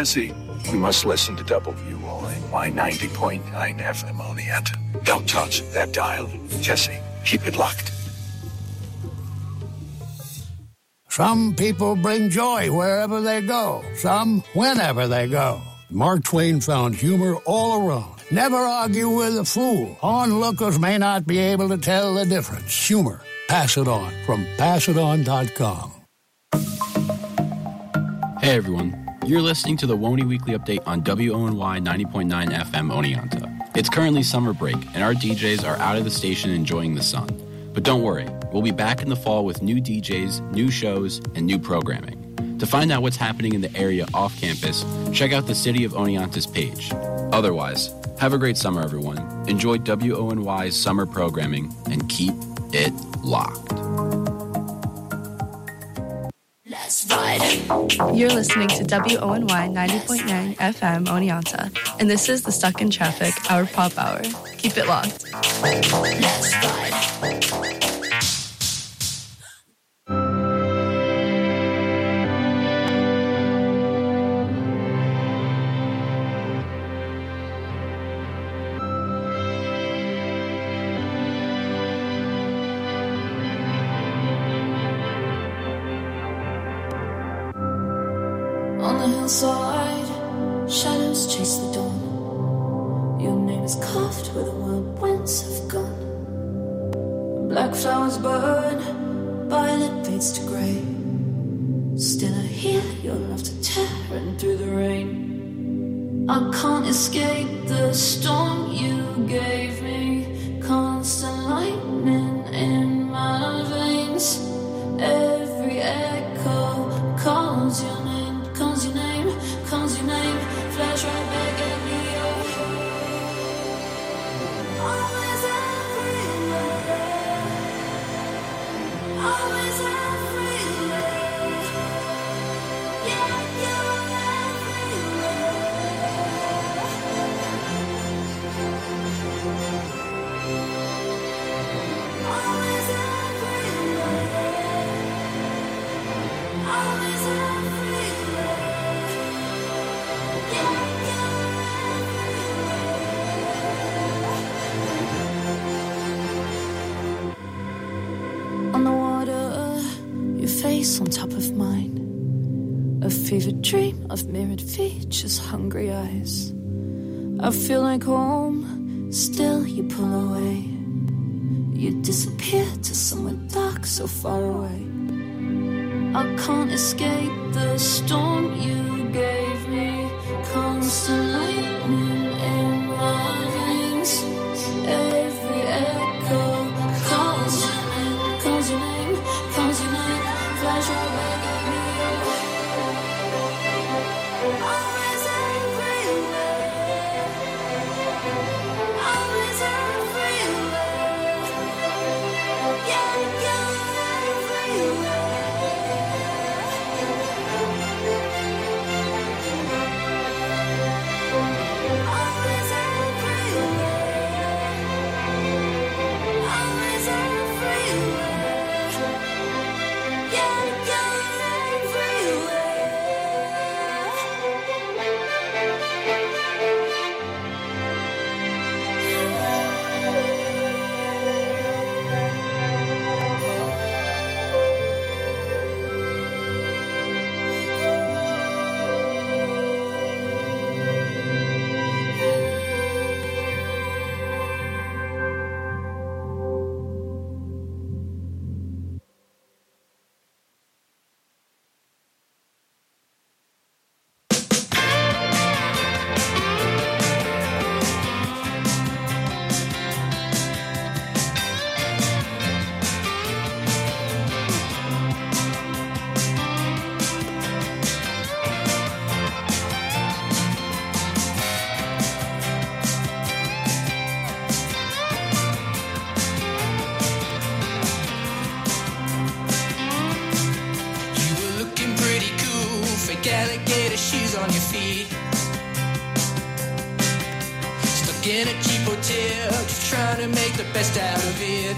Jesse, you must listen to WONY 90.9 FM Oneonta. Don't touch that dial. Jesse, keep it locked. Some people bring joy wherever they go. Some whenever they go. Mark Twain found humor all around. Never argue with a fool. Onlookers may not be able to tell the difference. Humor. Pass it on from passiton.com. Hey everyone, you're listening to the WONY Weekly Update on WONY 90.9 FM Oneonta. It's currently summer break, and our DJs are out of the station enjoying the sun. But don't worry, we'll be back in the fall with new DJs, new shows, and new programming. To find out what's happening in the area off campus, check out the City of Oneonta's page. Otherwise, have a great summer, everyone. Enjoy WONY's summer programming, and keep it locked. Let's ride. You're listening to WONY 90.9 FM Oneonta, and this is the Stuck in Traffic, our pop hour. Keep it locked. Let's ride. On the hillside, shadows chase the dawn. Your name is carved where the wild winds have gone. Black flowers burn, violet fades to grey. Still I hear your laughter tearing through the rain. I can't escape the storm you gave me. Constant lightning in my veins. Every echo calls your name. Calls your name, flash right back at me. Always everywhere, always everywhere. Yeah, you're everywhere. Always everywhere, always everywhere. On the water, your face on top of mine. A fevered dream of mirrored features, hungry eyes. I feel like home, still you pull away. You disappear to somewhere dark, so far away. I can't escape the storm you gave me. Constant lightning in my veins. Every echo calls your name, calls your name, calls your name. Flash right back at me. Always everywhere, always everywhere. Yeah, you're everywhere. alligator shoes on your feet. Stuck in a cheap hotel, just trying to make the best out of it.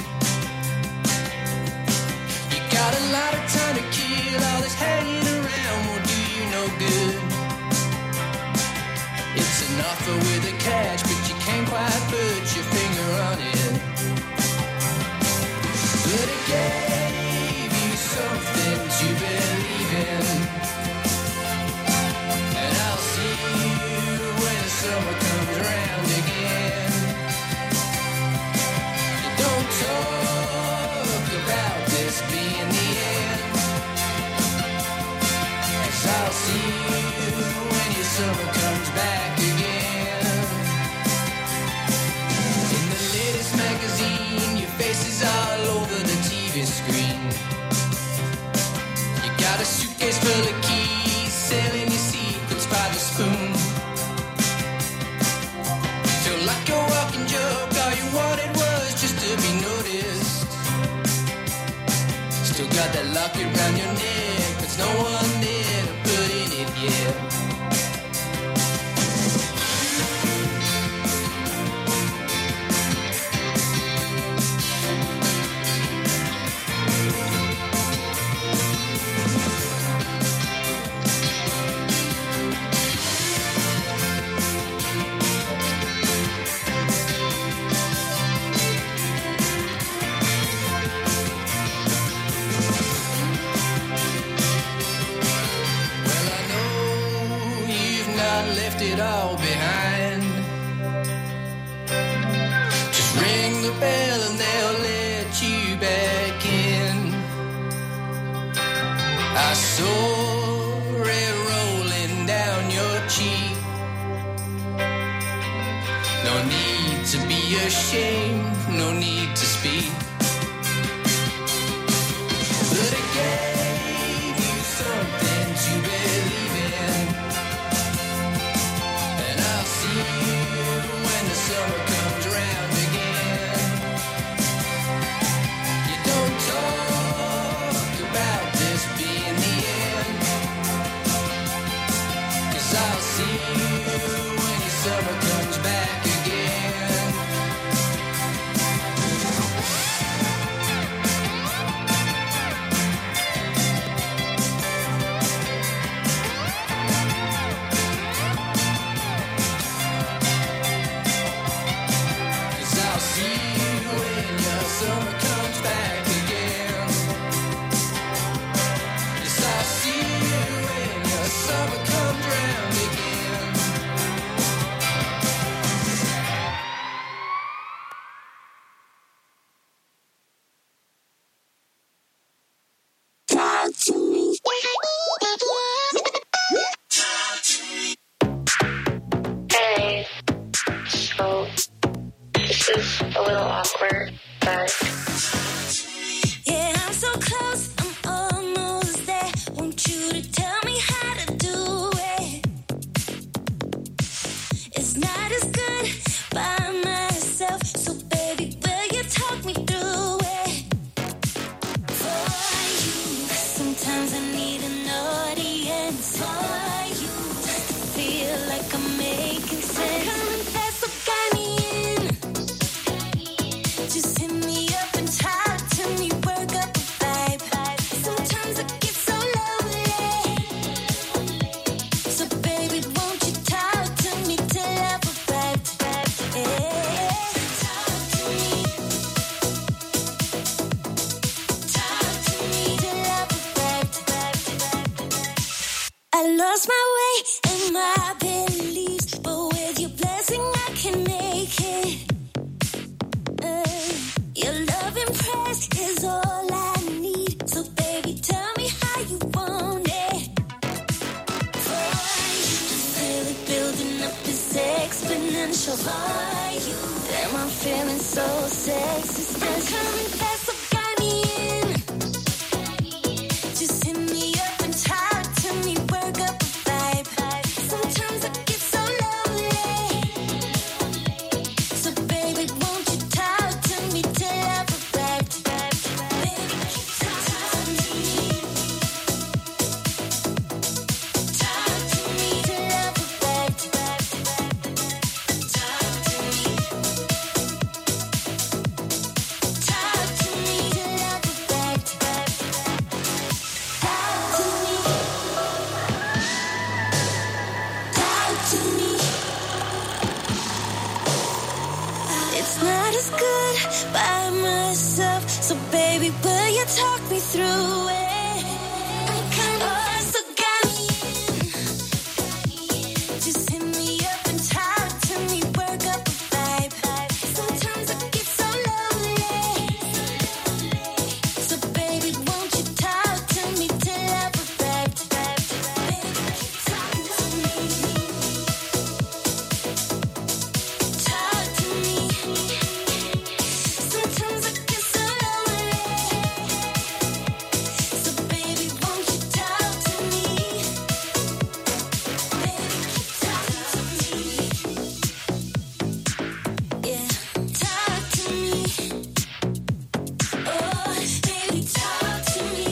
You got a lot of time to kill, all this hanging around won't do you no good. offer with a catch, but you can't quite put your finger on it. But it gave you something to believe in, and I'll see you when summer comes around again. You don't talk about this being the end, 'cause I'll see you when your summer comes back again. In the latest magazine, your face is all over the TV screen. You got a suitcase full of keys, selling your secrets by the spoon. Feel like a walking joke, all you wanted was just to be noticed. Still got that locket round your neck, there's no one there to put in it yet. Left it all behind. Just ring the bell and they'll let you back in. I saw it rolling down your cheek. No need to be ashamed, no need to speak. But it gave you something to believe in. When the summer comes around again, you don't talk about this being the end, 'cause I'll see you when your summer comes back again. Summer comes back again. Yes, I'll see you when your summer comes round again. Hey, so this is a little awkward. Yeah, I'm so close, I'm almost there. Want you to tell me how to do it. It's not as good by myself, so baby, will you talk me through it? For you, sometimes I need an audience. For you, just to feel like I'm making sense. Come and fast, so got me in. Just hit me up and talk to me, work up a vibe. Sometimes I get so lonely, so baby, won't you talk to me till I've arrived? Talk to me till I've arrived. I lost my way and my beliefs, but with your blessing I can make it. Your love and praise is all I need. So baby, tell me how you want it. For you to feel it building up, it's exponential. For you, damn, I'm feeling so sexy. Still coming fast, so got me in. Just hit me up and talk to me, work up a vibe. Sometimes I get so lonely, so baby, won't you talk to me till I've arrived? Baby, talk to me. Talk to me till I've arrived. Talk to me. by myself. So baby, will you talk me through it? I'm kind of so got me in. Just hit me up and talk to me, work up a vibe. Sometimes I get so lonely. So baby, won't you talk to me till I've arrived? Baby, keep talking to me. Talk to me. Sometimes I get so lonely. So baby, won't you talk to me? Baby, keep talking to me. Yeah, talk to me. Oh, baby, talk to me.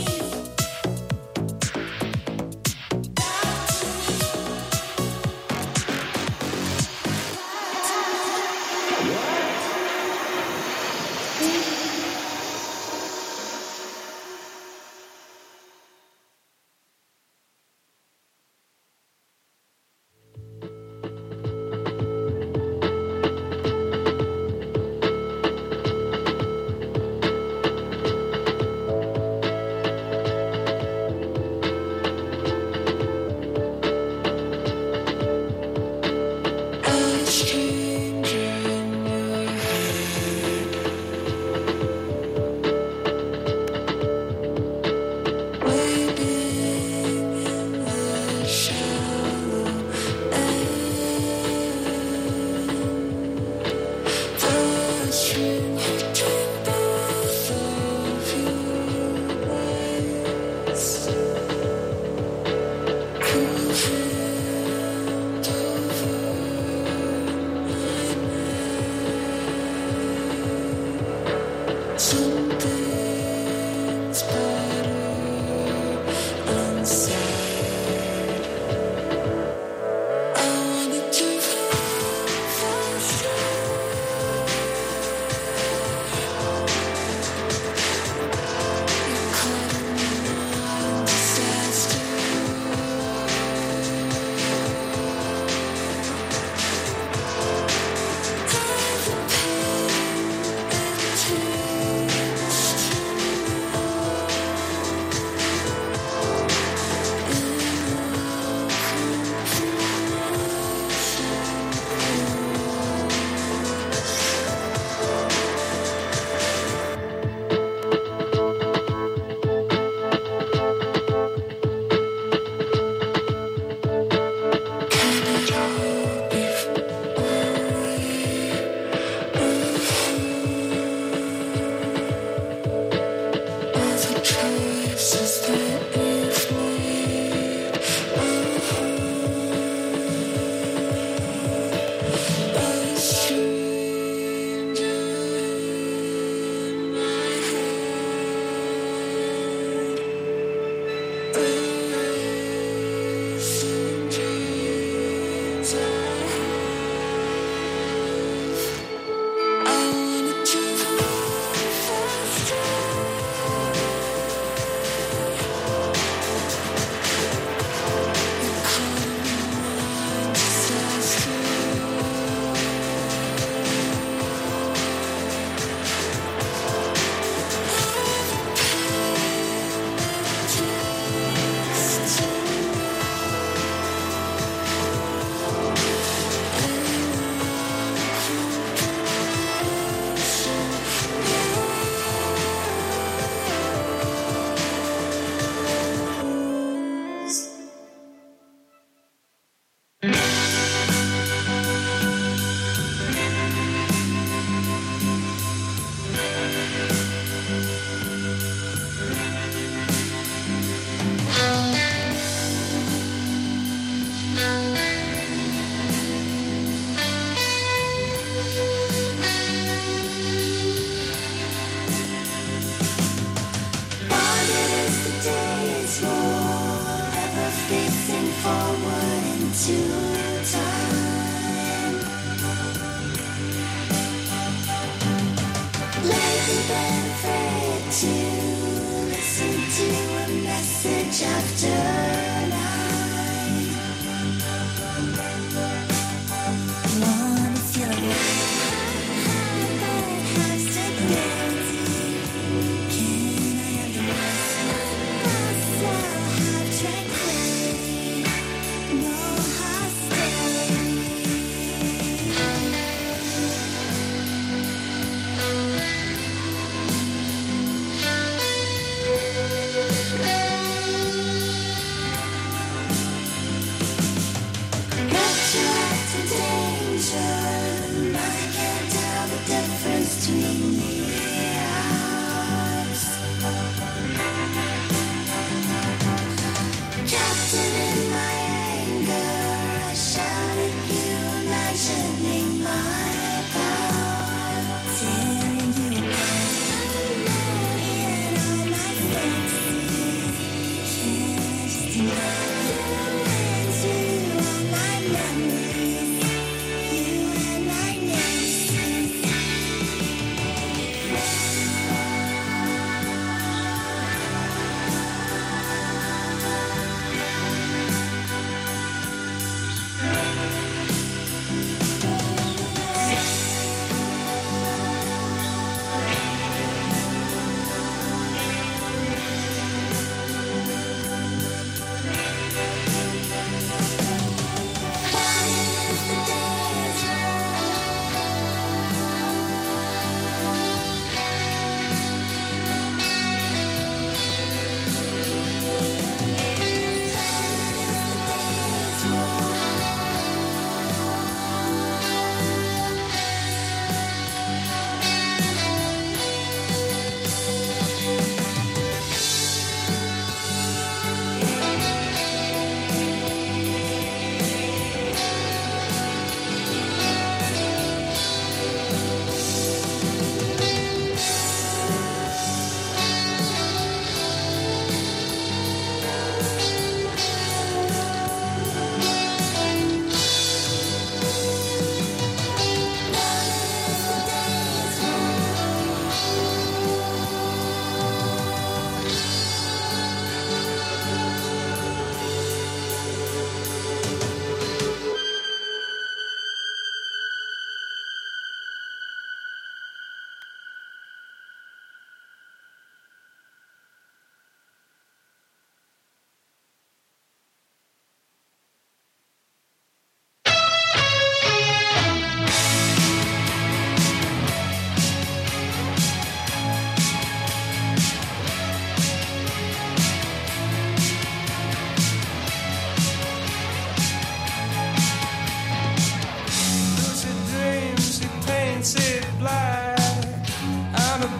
Wanna feel it.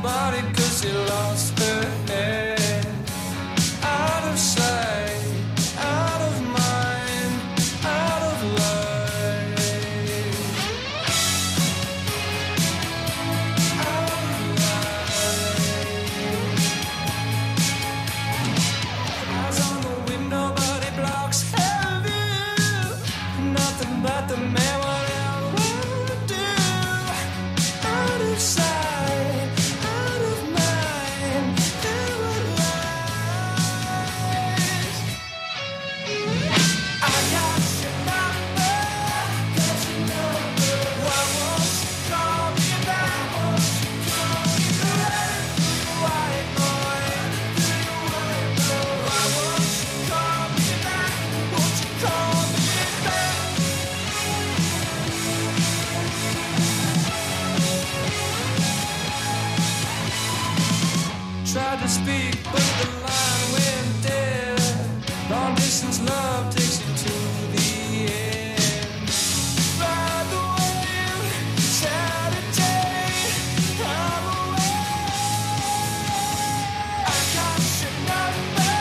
nobody 'cause she lost her head. Out of sight, out of mind, out of life. Out of life. Eyes on the window, but it blocks her view. Nothing but the man will ever do. Out of sight, out of mind, out of life. I got your number, why won't you call me back? White boy, why won't you call me back? Won't you call me back? Tried to speak, but the line went dead. Long distance love takes you to the end. Ride the wave, Saturday, I'm away. I got your number,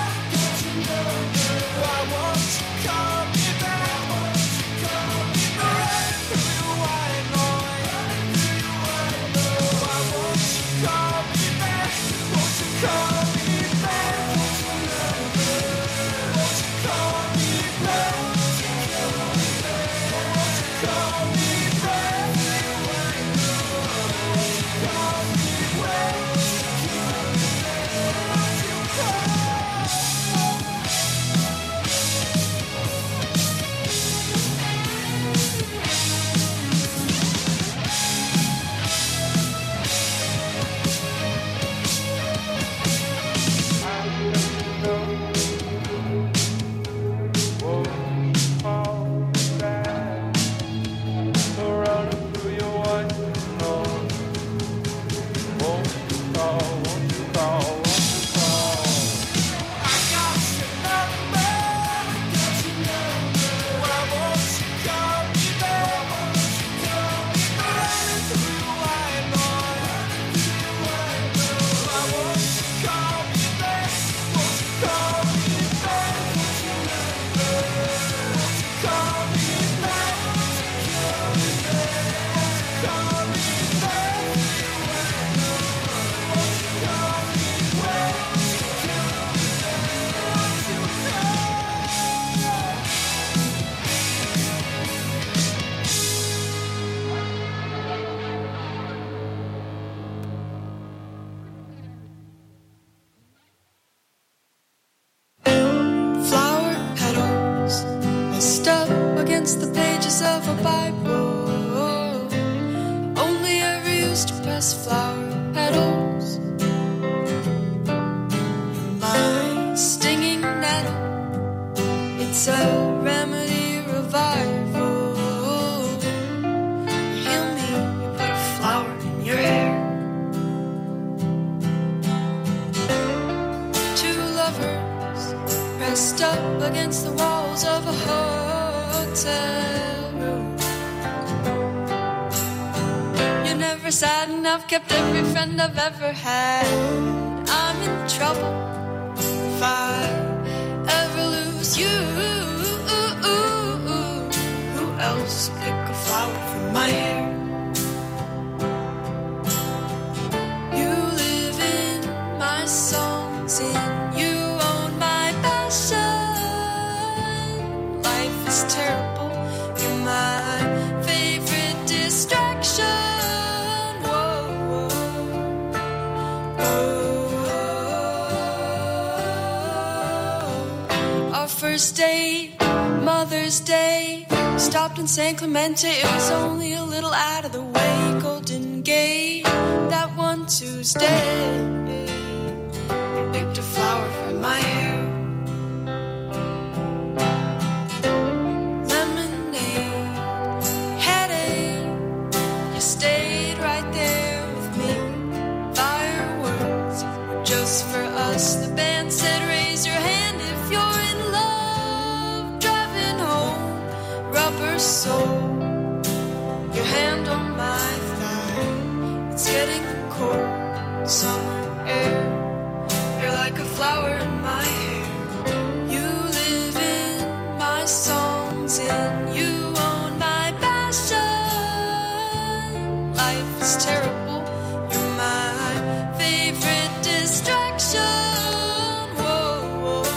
why won't you call me back? Right through your white noise, why won't you call me back? Won't you call me back? Won't you call me back? Won't you call me back? Flower petals pressed up against the pages of a Bible. Only ever used to press flower petals. My stinging nettle, it's a remedy revival. You heal me, you put a flower in your hair. Two lovers pressed up against the walls of a hotel room. You're never sad enough, kept every friend I've ever had. I'm in trouble if I ever lose you. Who else pick a flower from my hair? You live in my songs, and you own my passion. Life is terrible, you're my favorite distraction. Whoa, whoa. Our first date, Mother's Day, stopped in San Clemente. It was only a little out of the way. Golden Gate, that one Tuesday, picked a flower from my hair. Lemonade, headache, you stayed right there with me. Fireworks were just for us. The band said raise your hand if you're in love. Driving home, rubber sole, your hand on my thigh. It's getting cold. summer air. You're like a flower in my hair. You live in my songs and you own my passion. Life is terrible. You're my favorite distraction. Whoa, whoa,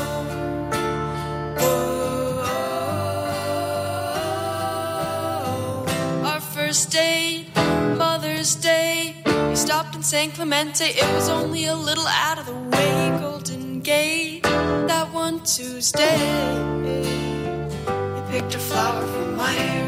whoa. Our first date, Mother's Day. We stopped in San Clemente. It was only a little out of the way. Golden Gate. That one Tuesday, you picked a flower from my hair.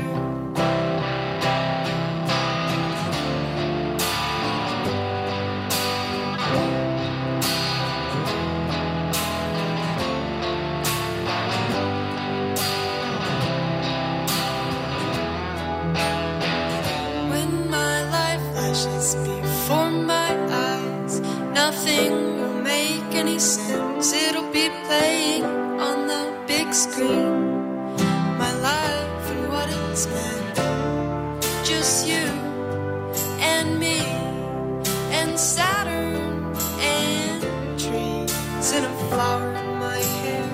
When my life flashes before my eyes, nothing will make any sense. It'll be playing on the big screen. My life and what it's meant. Just you and me and Saturn and trees and a flower in my hair.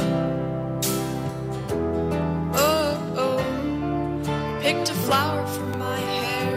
Oh, oh, picked a flower from my hair.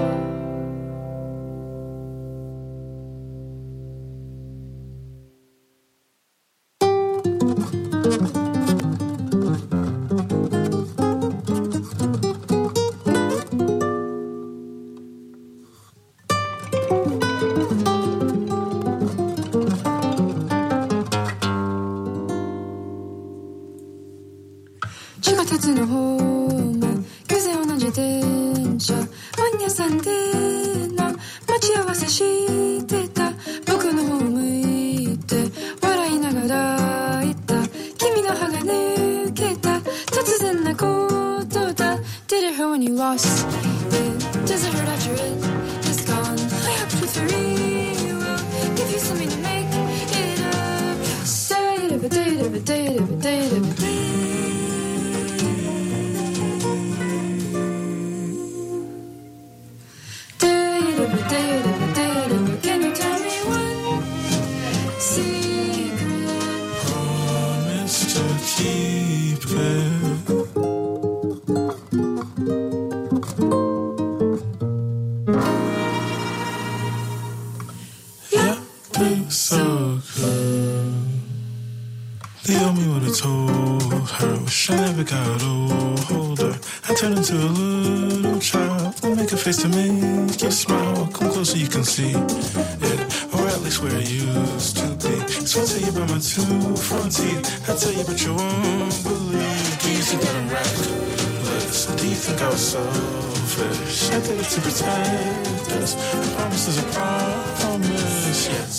To make you smile, come closer, you can see it, or at least where it used to be. So I tell you about my two front teeth. I tell you, but you won't believe. Do you think that I'm reckless? Do you think I was selfish? I did it to protect us. I promise is a promise. Yes.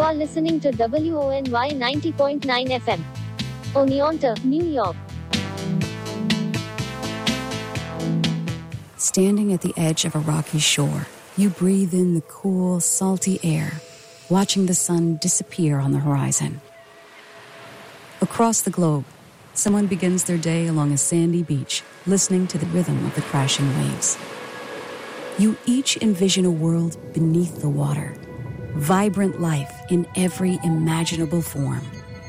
are listening to WONY 90.9 FM. Oneonta, New York. Standing at the edge of a rocky shore, you breathe in the cool, salty air, watching the sun disappear on the horizon. Across the globe, someone begins their day along a sandy beach, listening to the rhythm of the crashing waves. You each envision a world beneath the water, vibrant life in every imaginable form.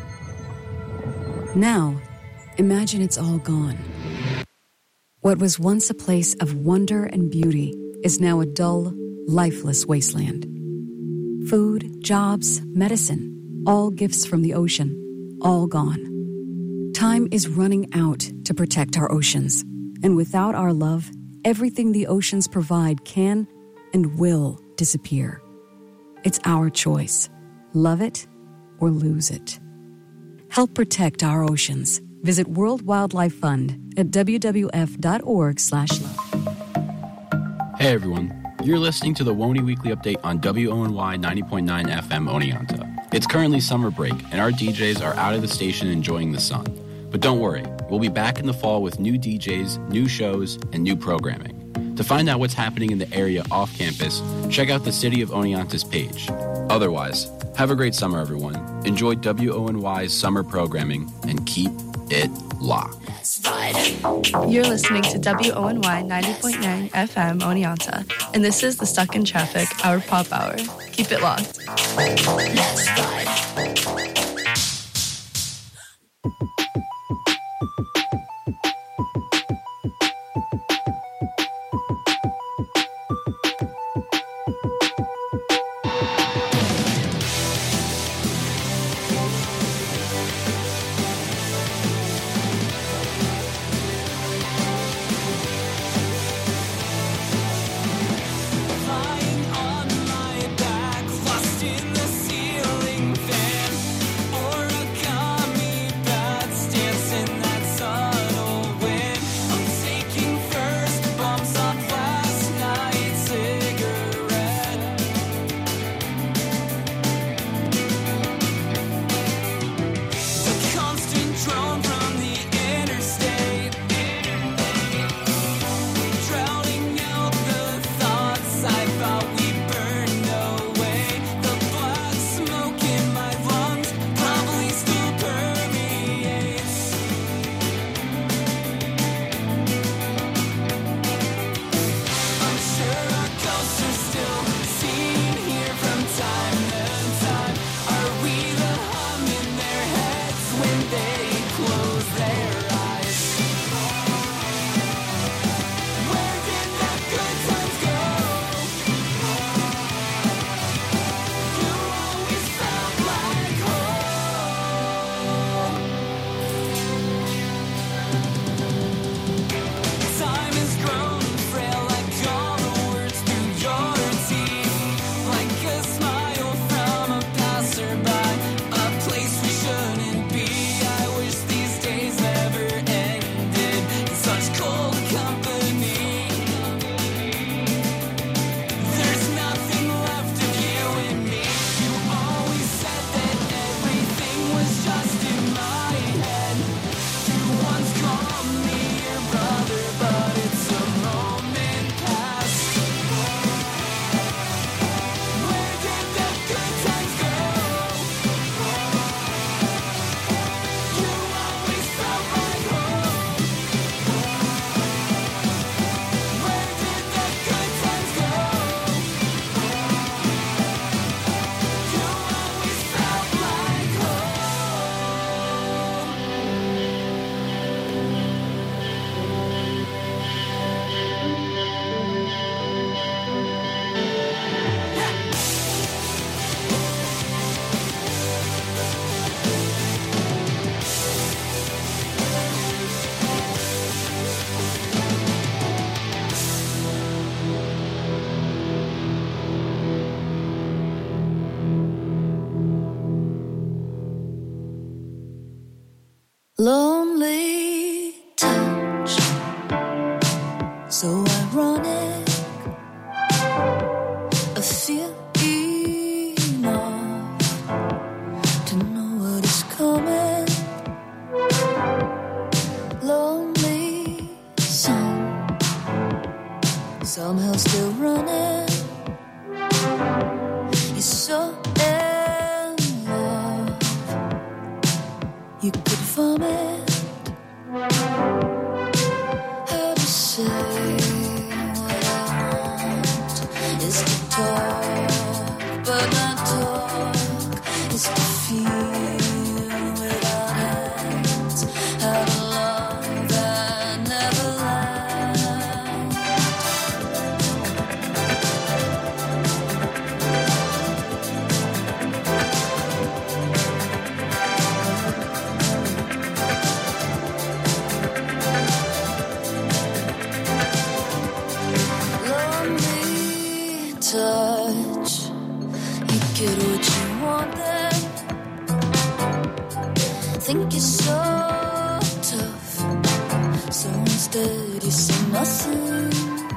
Now, imagine it's all gone. What was once a place of wonder and beauty is now a dull, lifeless wasteland. Food, jobs, medicine, all gifts from the ocean, all gone. Time is running out to protect our oceans, and without our love, everything the oceans provide can and will disappear. It's our choice. Love it or lose it. Help protect our oceans. Visit World Wildlife Fund at wwf.org/love. Hey everyone, you're listening to the WONY Weekly Update on WONY 90.9 FM Oneonta. It's currently summer break, and our DJs are out of the station enjoying the sun. But don't worry, we'll be back in the fall with new DJs, new shows, and new programming. To find out what's happening in the area off campus, check out the City of Oneonta's page. Otherwise, have a great summer, everyone. Enjoy WONY's summer programming and keep it locked. You're listening to WONY 90.9 FM Oneonta, and this is the Stuck in Traffic, our pop hour. Keep it locked. Let's ride. Lying on my back, lost in the ceiling fan. vomit. How to say what I want is to talk, but not talk is to feel without hands. How to love and never land. Touch, you get what you want then. Think you're so tough, so instead you say nothing.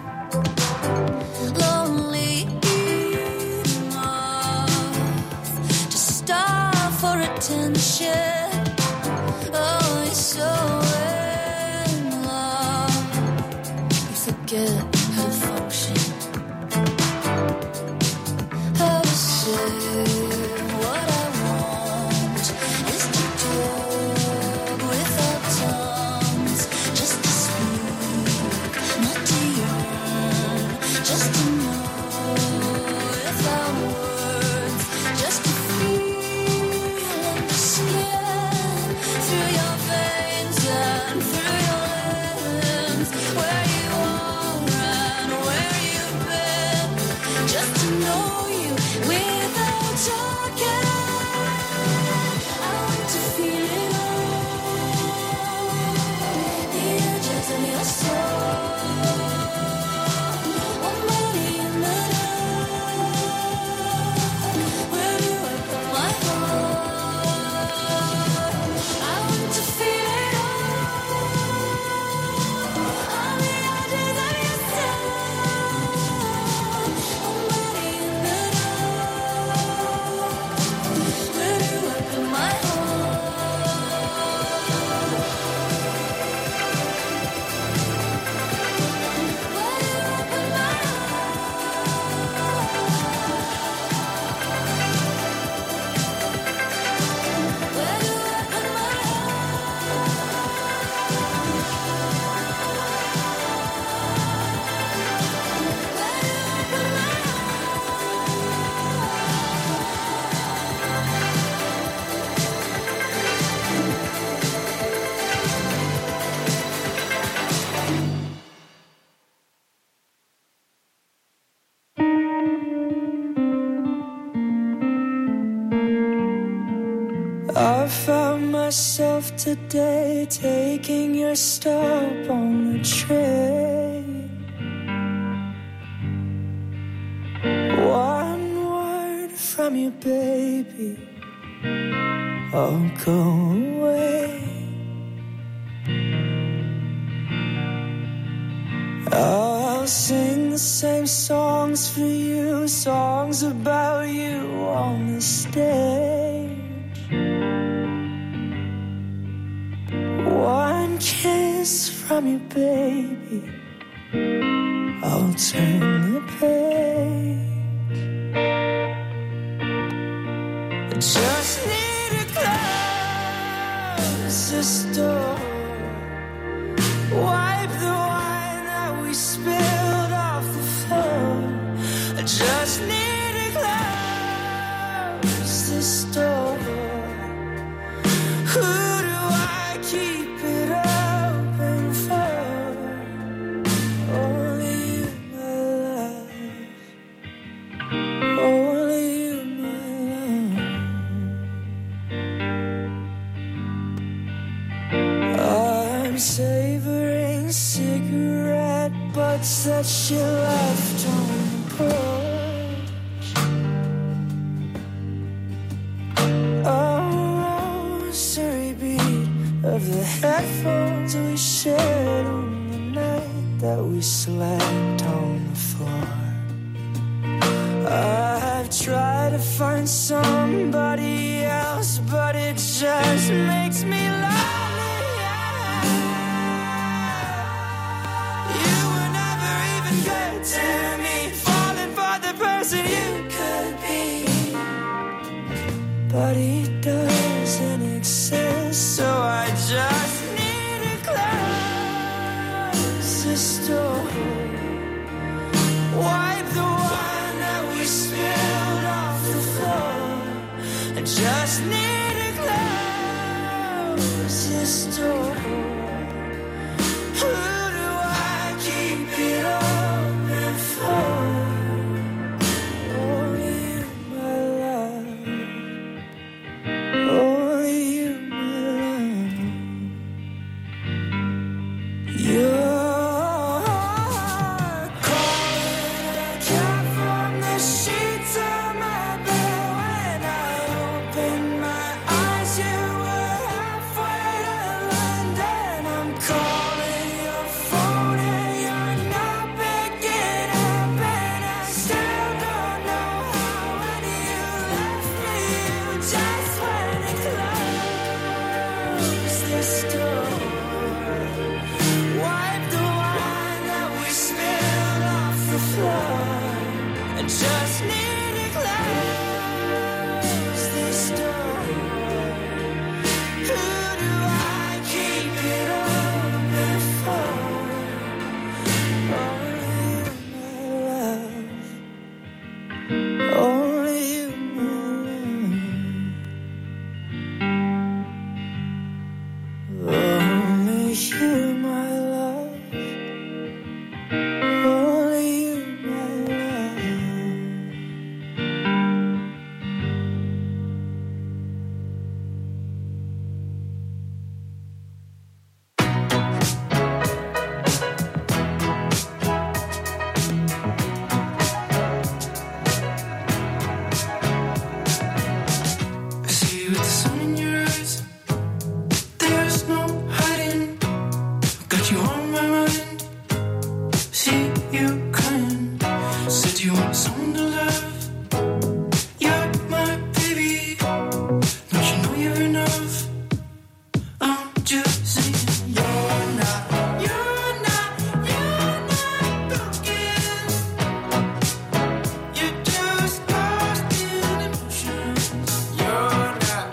Lonely enough to starve for attention. Oh, you're so in love, you forget how to function. What I want is to talk without tongues, just to speak, not to yearn, just to know without words, just to feel in the skin, through your veins and through your limbs, where you are and where you've been, just to know you without talking. I want to feel it all, the edges of your soul, one body in the dark. Where do I put my heart? I want to feel it all, the edges of your soul, one body in the dark. Where do I put my heart? I found myself today taking your stop on the train. One word from you, baby, I'll go away. I'll sing the same songs for you, songs about you on the stage. One kiss from you, baby, I'll turn the page. Just need to close this door, wipe the wine that we spilled off the floor. I just need to close this door. Who do I keep it open for? Only you, my love. Only you, my love. I'm savoring cigarette butts that she left on the porch. A rosary bead of the headphones we shared on the night that we slept on the floor. I've tried to find somebody else, but it just makes me lonely. You were never even good to me, falling for the person you could be. But he doesn't exist, so I just just need to close this door. Wipe the wine that we spilled off the floor. I just need to close this door. Who do I keep it open for? Only you, my love. Only you, my love. You're calling a cab from the sheets of my bed. When I opened my eyes, you were halfway to London. I'm calling your phone and you're not picking up, and I still don't know how. When you left me, you just went and closed this door. Wipe the wine that we spilled off the floor. I just need to close this door. Who do I keep it open for? Only you, my love. Only you, my love. Only you, my love. Only you, my love. I see you with the sun in your eyes. There's no hiding. Got you on my mind. See you crying. Said you want someone to love. You're my baby. Don't you know you're enough? I'm just saying you're not broken. You're just lost in emotions. You're not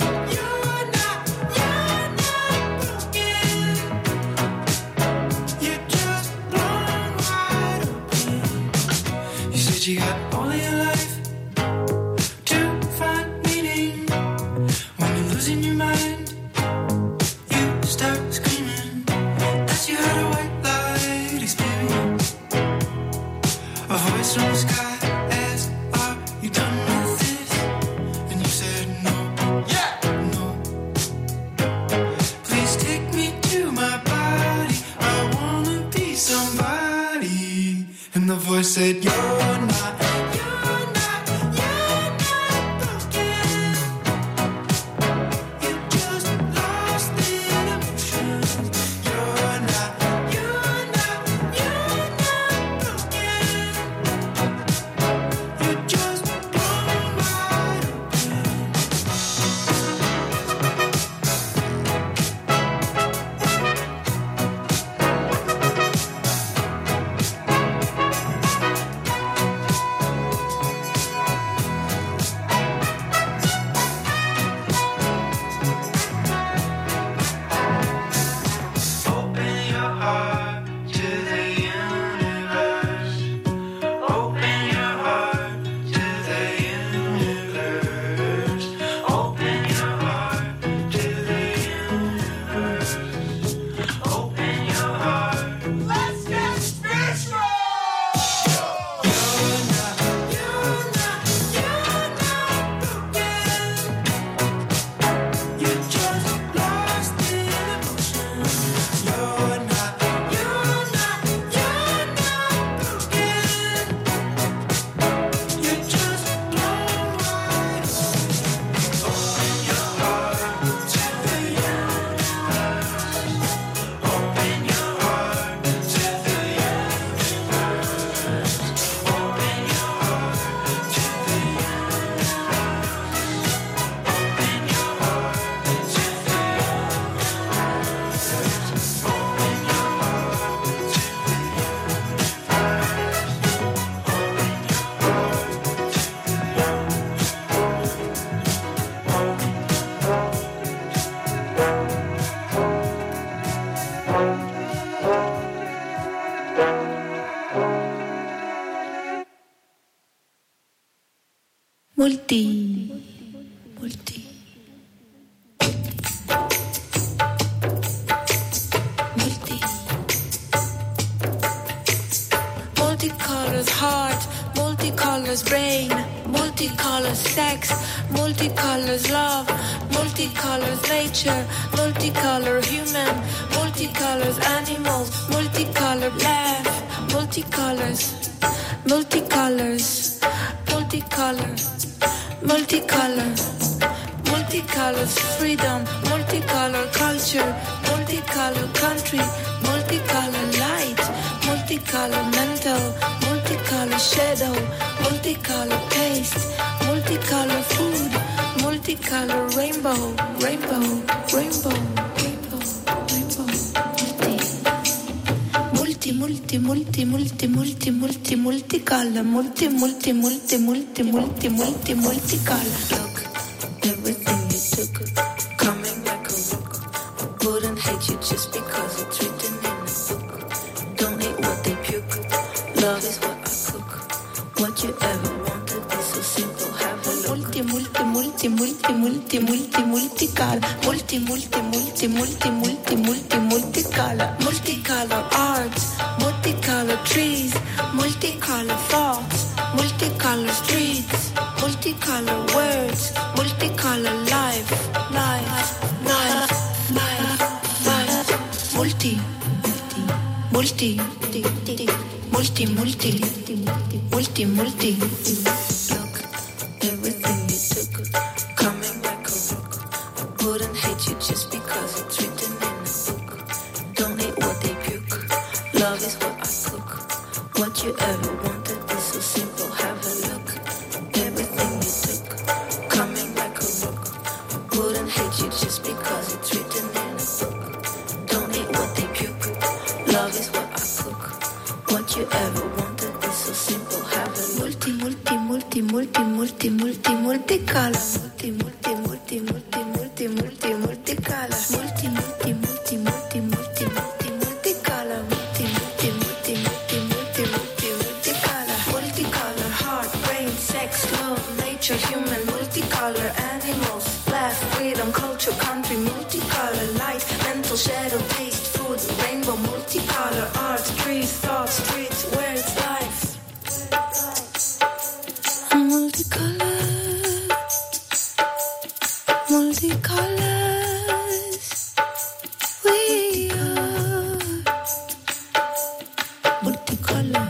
broken. You're just blown wide open. You said you got all of your life to find meaning. When you're losing your mind, you start screaming that you had a white light experience. A voice from the sky asked, "Are you done with this?" And you said no. No. Please take me to my body. I wanna be somebody. And the voice said, "You're not broken. You're just lost in emotions. You're not broken. You're just blown wide open." Multicolors heart, multicolors brain, multicolors sex, multicolors love, multicolors nature, multicolor human, multicolors animals, multicolor laugh, multicolors, multicolors, multicolor, multicolor, multicolors freedom, multicolor culture, multicolor country, multicolor light, multicolor mental, multicolor shadow, multicolor taste, multicolor food, multicolor rainbow, rainbow, rainbow, rainbow, rainbow, multi, multi, multi, multi, multi, multi, multicolor, multi, multi, multi, multi, multi, multi, multicolor. Look, everything you took, coming like a rook. I wouldn't hate you just because it's written in a book. Don't hate what they puke. Love is what I cook. What you ever wanted is so simple. Have a look. Multi, multi, multi, multi, multi, multi, multicolor. Multi, multi, multi, multi, multi, multi, multicolor. Multicolor art, multicolor trees, multicolor thoughts, multicolor streets, multicolor words, multicolor life, life, life, life, life. Multi, multi, multi, multi, multi, multi. Look, everything you took, coming like a rook. I wouldn't hate you just because it's written in a book. Don't hate what they puke. Love is what I cook. What you ever wanted is so simple. Have a look. Everything you took, coming like a rook. Wouldn't hate you just because it's written in a book. Don't hate what they puke. Love is what I cook. What you ever wanted is so simple. Have a multi, multi, multi, multi, multi, multi, multicolor. Multi, multi, multi, multi, multi, multi, multicolor. Multi, multi, multi, multi, multi, multi, multicolor. Multi, multi, multi, multi, multi, multi, multicolor. Multicolor heart, brain, sex, love, nature, human, multicolor animals, laugh, freedom, culture, country, multicolor light, mental, shadow, taste, food, rainbow, multicolor art, trees, thoughts, streets, words, life. Multicolors, we are multicolor.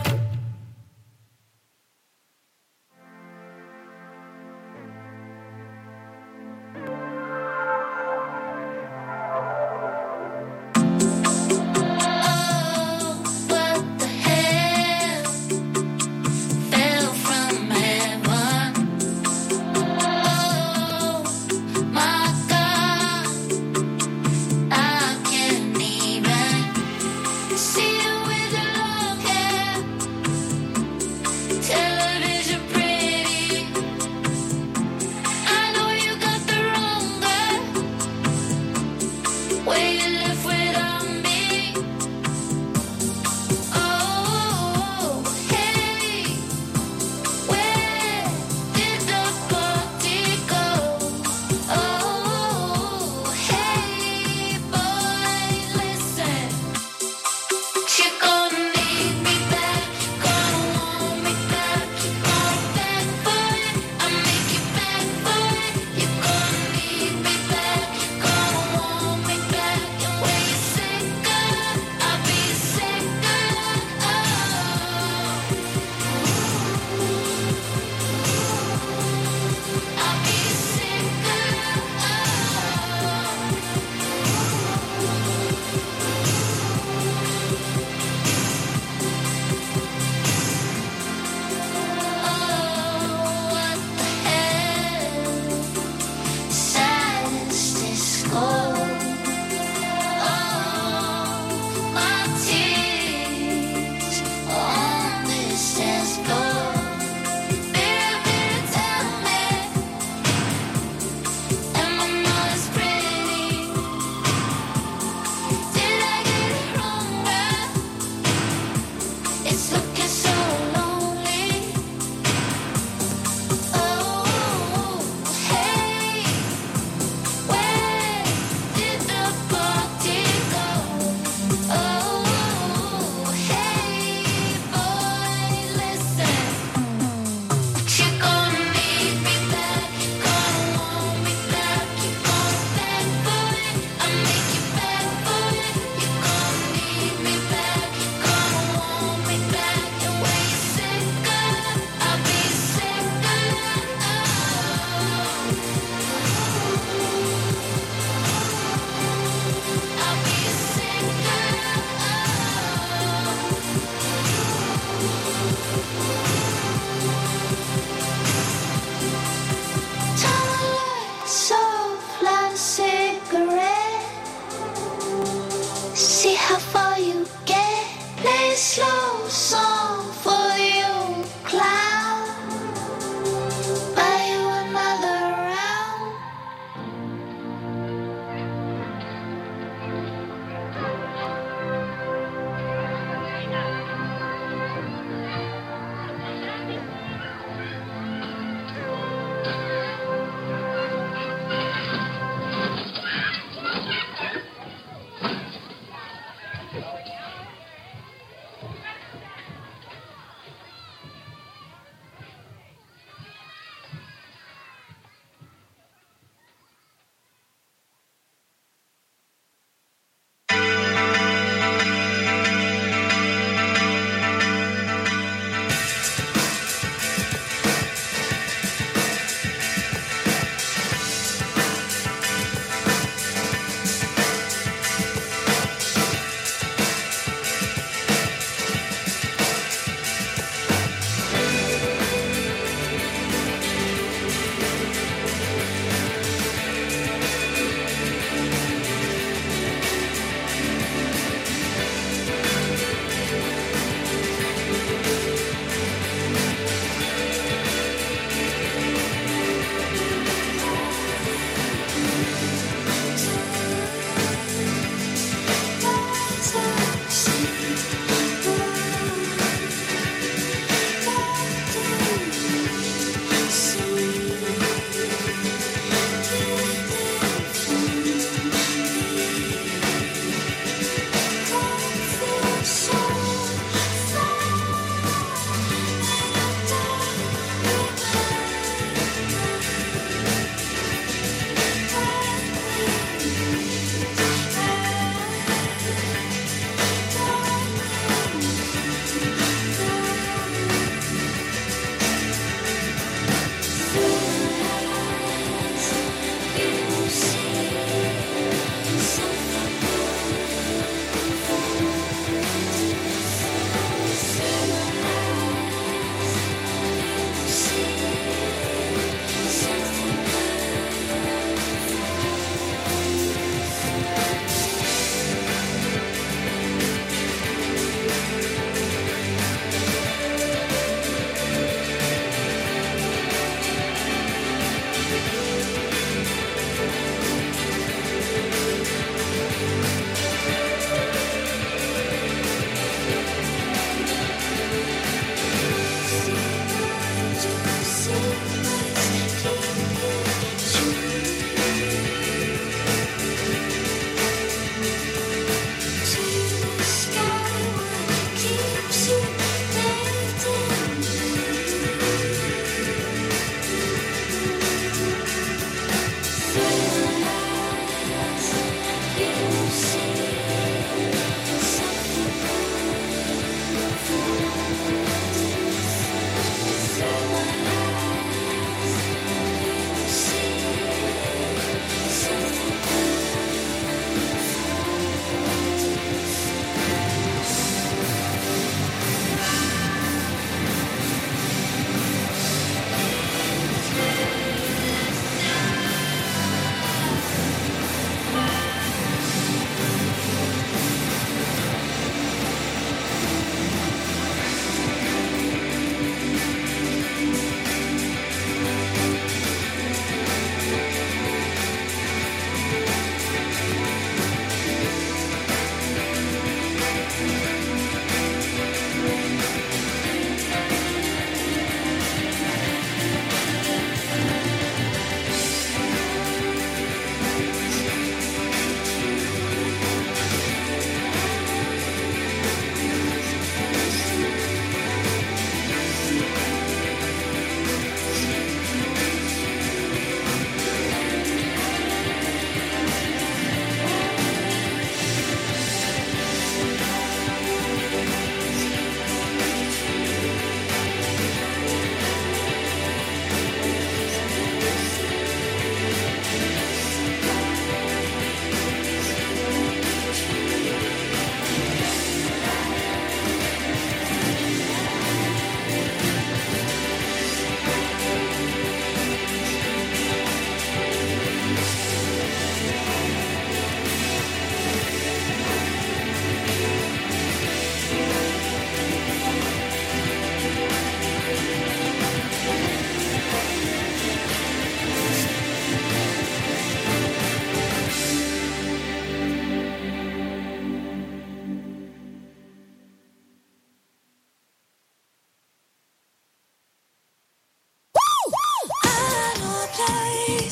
See how far you get. Play a slow song for the old clown. Buy you another round.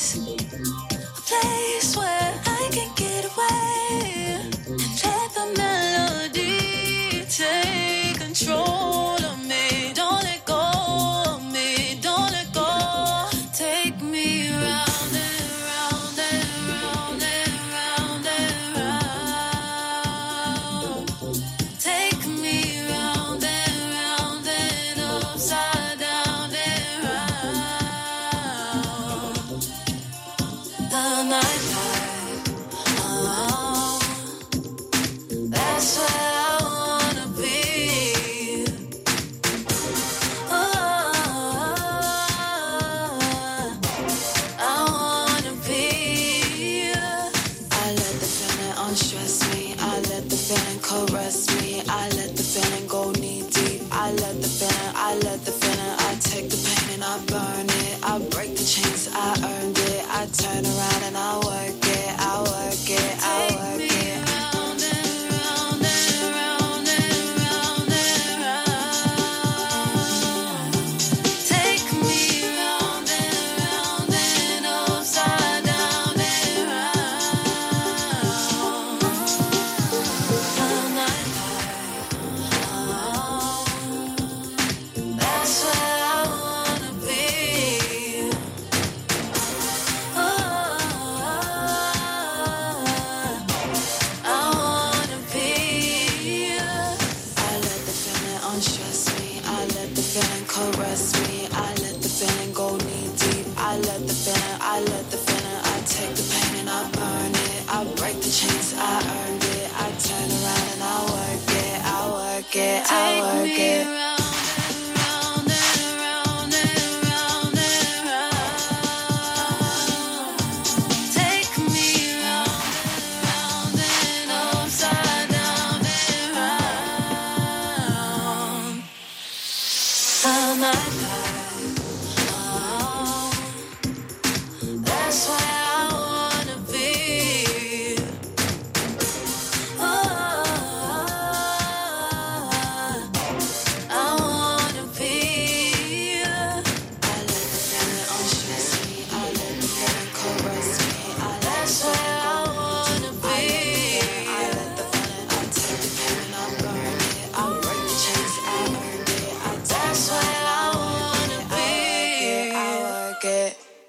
place. A place where I can get away and let the melody take control of me. Don't let go of me, don't let go. Take me round and round and round and round and round. Take me round and round and upside down and round. The nightlife, that's where I wanna be. I wanna be. I let the feeling unstress me. I let the feeling caress me. I let the feeling go knee deep. I let the feeling, I take the pain and I burn it. I break the chains, I earned it. I turn around and I work it. I work it, I work it. Round and round and round and round and round. Take me round and round and upside down and round. The nightlife, that's where I wanna be. I wanna be. I let the feeling unstress me. I let the feeling caress me. I let the feeling go knee deep. I let the feeling, I take the pain and I burn it. I break the chains, I earned it. I turn around and I work it. I work it, I work it. Round and round and round and round. Take me round and round and upside down and round. The nightlife, that's where I wanna be. I wanna be. I let the feeling unstress me. I let the feeling caress me. That's where I wanna be. I let the feeling, I take the pain and I burn it. I break the chains, I earned it. That's where I wanna be. I work it.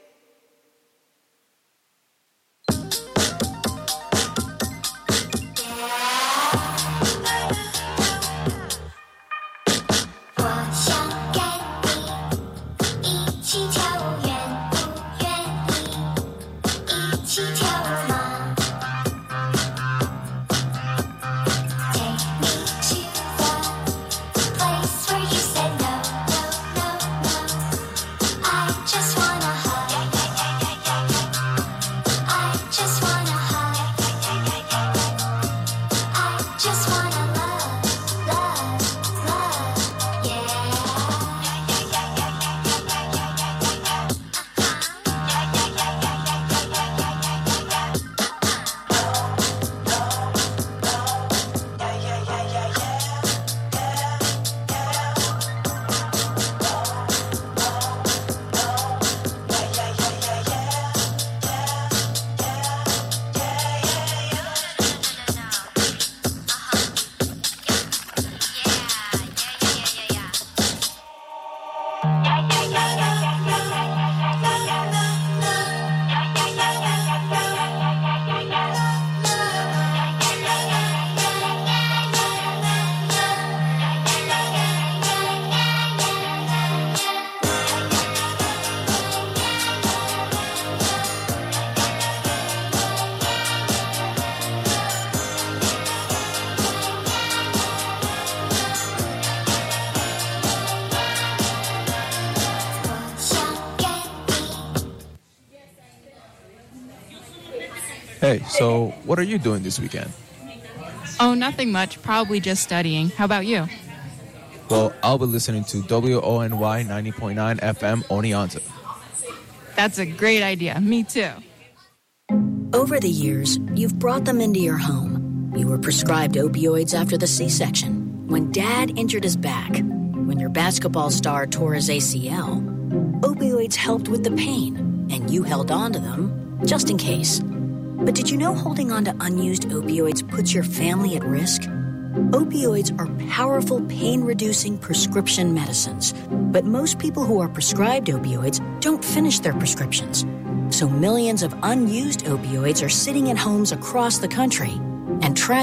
Hey, so what are you doing this weekend? Oh, nothing much. Probably just studying. How about you? Well, I'll be listening to WONY 90.9 FM Oneonta. That's a great idea. Me too. Over the years, you've brought them into your home. You were prescribed opioids after the C-section, when Dad injured his back, when your basketball star tore his ACL. Opioids helped with the pain, and you held on to them just in case. But did you know holding on to unused opioids puts your family at risk? Opioids are powerful pain-reducing prescription medicines, but most people who are prescribed opioids don't finish their prescriptions. So millions of unused opioids are sitting in homes across the country, and tragically,